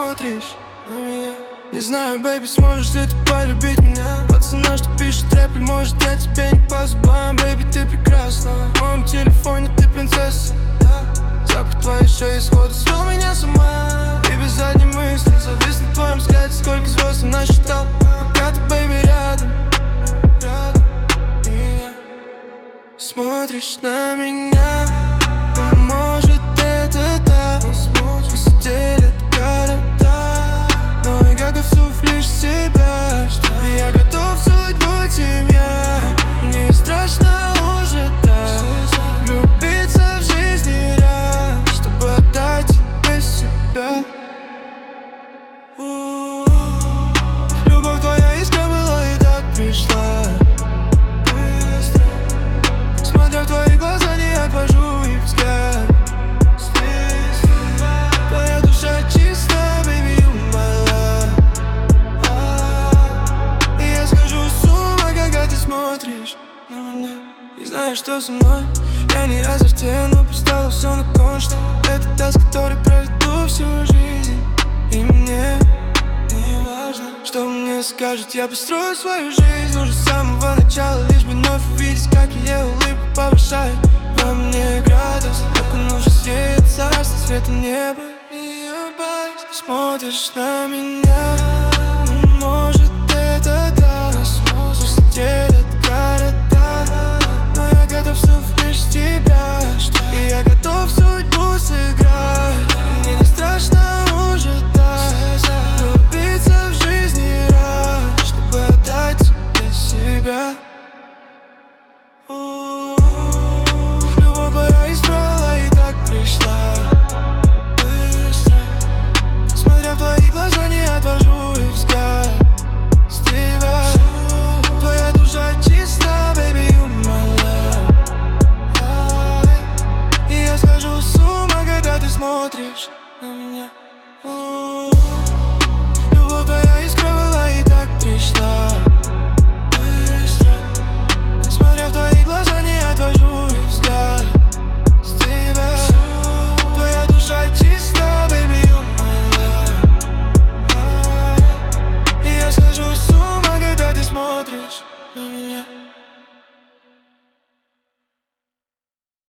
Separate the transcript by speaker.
Speaker 1: смотришь на меня. Не знаю, бэйби, сможешь ли ты полюбить меня. Пацана, что пишет рэп, и может я тебе не по зубам. Бэйби, ты прекрасна, в моем телефоне ты принцесса, да. Запах твоей шеи сходу свел меня с ума. И без задней мысли завис на твоем взгляде. Сколько звезд я насчитал, пока ты, бэйби, рядом. И я смотришь на меня. Может, это так, мы сидели от города, но я готов лишь себя. И я готов целовать тебя. Мне страшно уже так влюбиться в жизни раз, чтобы отдать тебе себя. Любовь твоя искра была и так пришла быстро. Смотря в твои глаза, не отвожу их взгляд. Твоя душа чиста, baby, you my love. И я схожу с ума, когда ты смотришь на меня. И знаешь, что со мной? Я не азартен, но поставил все на кон, что это та, с которой проведу всю жизнь. И мне не важно, что мне скажут. Я построю свою жизнь уже с самого начала, лишь бы вновь увидеть, как ее улыбка повышает во мне градус. Как он уже сеет царство цвета неба. И улыбаясь, смотришь на меня.